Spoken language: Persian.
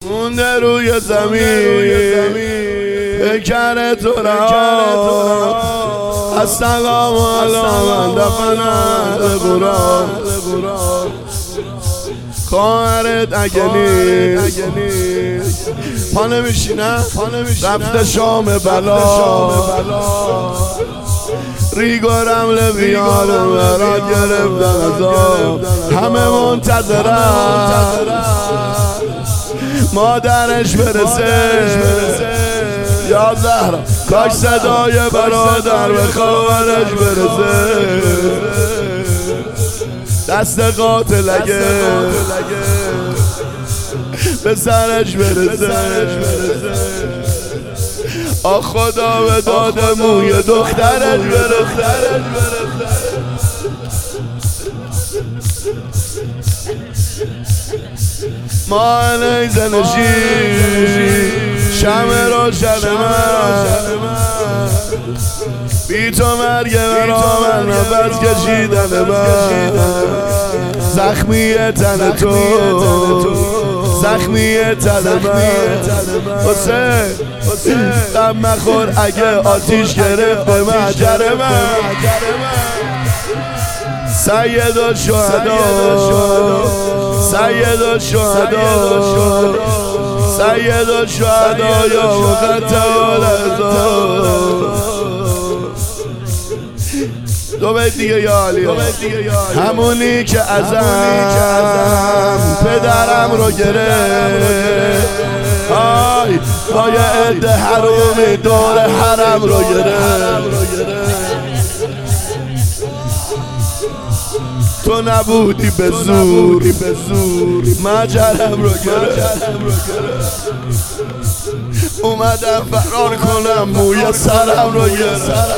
مونده روی زمین پیکر تو رها از سقام و علامن دفنه برا خواهرت اگه نیست پا نمیشینه رفته شام بلا ریگ و رمله بیاره مراد گرفتن عذاب همه منتظرن مادرش برسه یا زهرا کاش صدای برادر به خواهرش برسه دست قاتل اگه به سرش برسه آخ خدا به داد موی دخترش برسه ما نیزه نشین شمع روشن من بی تو مرگ مرا من نفس کشیدن من زخمی تن تو زخمی تن من حسین غم مخور اگه آتیش گرفت به محجر من سید الشهدا سید الشهدا سید الشهدا یا مقتل العذاب دو بیت دیگه یا علی همونی که ازم پدرم رو گرفت آی با یه عده حرومی دور حرم رو گرفت تو نبودی به زور مجرم رو گرفت اومدم فرار کنم موی سرم رو گرفت